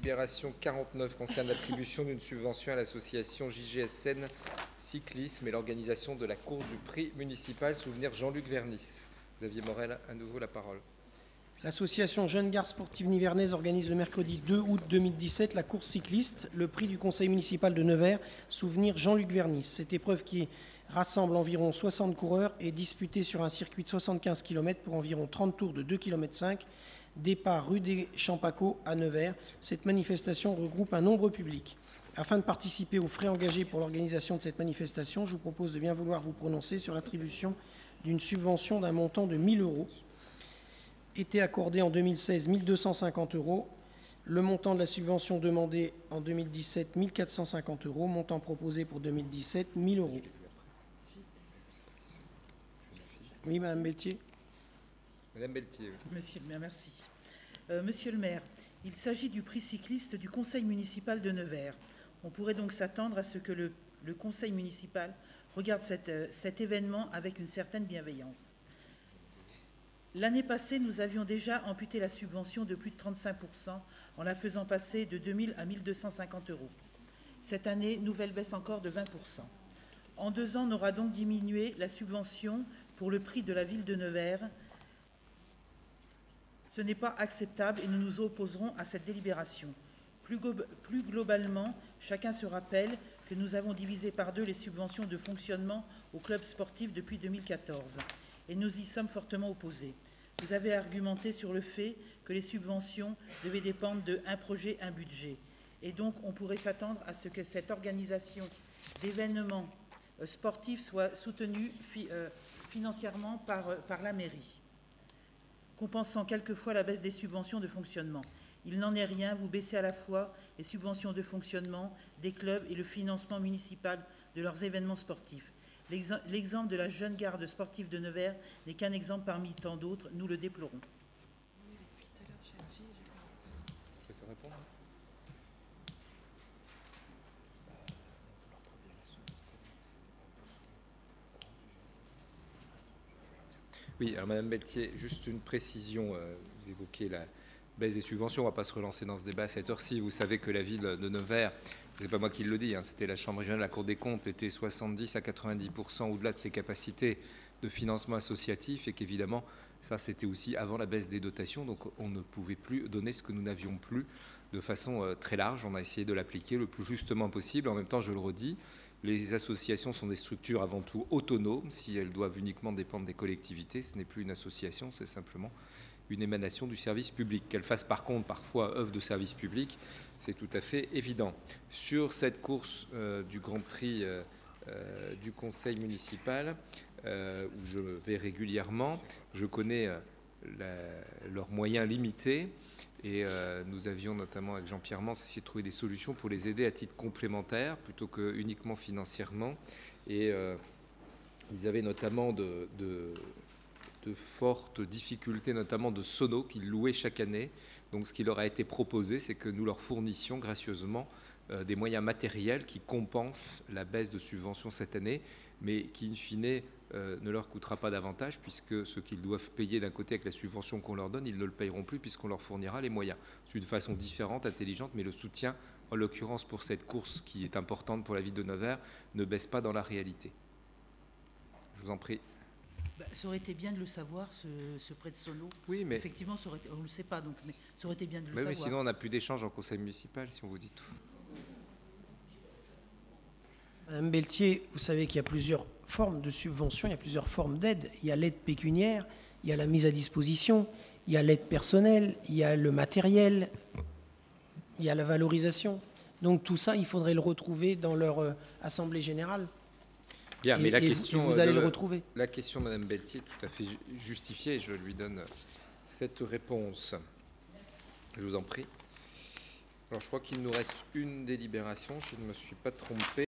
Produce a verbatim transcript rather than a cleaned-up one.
délibération quarante-neuf concerne l'attribution d'une subvention à l'association J G S N Cyclisme et l'organisation de la course du prix municipal Souvenir Jean-Luc Vernis. Xavier Morel, à nouveau la parole. L'association Jeunes Gardes Sportives Nivernaises organise le mercredi deux août deux mille dix-sept la course cycliste, le prix du conseil municipal de Nevers, Souvenir Jean-Luc Vernis. Cette épreuve qui rassemble environ soixante coureurs est disputée sur un circuit de soixante-quinze kilomètres pour environ trente tours de deux virgule cinq kilomètres, départ rue des Champacots à Nevers. Cette manifestation regroupe un nombre public. Afin de participer aux frais engagés pour l'organisation de cette manifestation, je vous propose de bien vouloir vous prononcer sur l'attribution d'une subvention d'un montant de mille euros. Était accordé en deux mille seize mille deux cent cinquante euros. Le montant de la subvention demandée en deux mille dix-sept, mille quatre cent cinquante euros. Montant proposé pour deux mille dix-sept, mille euros. Oui, Madame Beltier. Madame Beltier. Oui. Monsieur le maire, merci. Euh, Monsieur le maire, il s'agit du prix cycliste du conseil municipal de Nevers. On pourrait donc s'attendre à ce que le, le conseil municipal regarde cette, euh, cet événement avec une certaine bienveillance. L'année passée, nous avions déjà amputé la subvention de plus de trente-cinq pour cent en la faisant passer de deux mille à mille deux cent cinquante euros. Cette année, nouvelle baisse encore de vingt pour cent. En deux ans, on aura donc diminué la subvention pour le prix de la ville de Nevers. Ce n'est pas acceptable et nous nous opposerons à cette délibération. Plus, plus globalement, chacun se rappelle que nous avons divisé par deux les subventions de fonctionnement au club sportif depuis deux mille quatorze. Et nous y sommes fortement opposés. Vous avez argumenté sur le fait que les subventions devaient dépendre de un projet, un budget. Et donc, on pourrait s'attendre à ce que cette organisation d'événements sportifs soit soutenue fi, euh, financièrement par, euh, par la mairie, compensant quelquefois la baisse des subventions de fonctionnement. Il n'en est rien, vous baissez à la fois les subventions de fonctionnement des clubs et le financement municipal de leurs événements sportifs. L'exemple de la jeune garde sportive de Nevers n'est qu'un exemple parmi tant d'autres, nous le déplorons. Je vais te répondre. Oui, alors Madame Beltier, juste une précision, euh, vous évoquez la baisse des subventions, on ne va pas se relancer dans ce débat à cette heure-ci. Vous savez que la ville de Nevers, ce n'est pas moi qui le dis, hein, c'était la Chambre régionale de la Cour des comptes, était soixante-dix à quatre-vingt-dix pour cent au-delà de ses capacités de financement associatif et qu'évidemment, ça c'était aussi avant la baisse des dotations, donc on ne pouvait plus donner ce que nous n'avions plus de façon euh, très large. On a essayé de l'appliquer le plus justement possible. En même temps, je le redis, les associations sont des structures avant tout autonomes. Si elles doivent uniquement dépendre des collectivités, ce n'est plus une association, c'est simplement une émanation du service public. Qu'elle fasse par contre parfois œuvre de service public, c'est tout à fait évident. Sur cette course euh, du Grand Prix euh, euh, du Conseil municipal, euh, où je vais régulièrement, je connais euh, la, leurs moyens limités et euh, nous avions notamment avec Jean-Pierre Mans essayé de trouver des solutions pour les aider à titre complémentaire plutôt que uniquement financièrement. Et euh, ils avaient notamment de... de de fortes difficultés, notamment de sonos qu'ils louaient chaque année. Donc ce qui leur a été proposé, c'est que nous leur fournissions gracieusement euh, des moyens matériels qui compensent la baisse de subvention cette année, mais qui, in fine, euh, ne leur coûtera pas davantage, puisque ce qu'ils doivent payer d'un côté avec la subvention qu'on leur donne, ils ne le payeront plus, puisqu'on leur fournira les moyens. C'est une façon différente, intelligente, mais le soutien, en l'occurrence pour cette course qui est importante pour la ville de Nevers, ne baisse pas dans la réalité. Je vous en prie. Bah, ça aurait été bien de le savoir, ce, ce prêt de sono. Oui, mais effectivement, ça aurait été, on ne le sait pas, donc, mais ça aurait été bien de le mais savoir. Oui, sinon on n'a plus d'échange en conseil municipal, si on vous dit tout. Madame Beltier, vous savez qu'il y a plusieurs formes de subventions, il y a plusieurs formes d'aide. Il y a l'aide pécuniaire, il y a la mise à disposition, il y a l'aide personnelle, il y a le matériel, il y a la valorisation. Donc tout ça, il faudrait le retrouver dans leur euh, assemblée générale. Bien, mais et, la et question, vous, vous allez de, le retrouver. La question, Madame Beltier, est tout à fait justifiée. Je lui donne cette réponse. Je vous en prie. Alors, je crois qu'il nous reste une délibération. Je ne me suis pas trompé.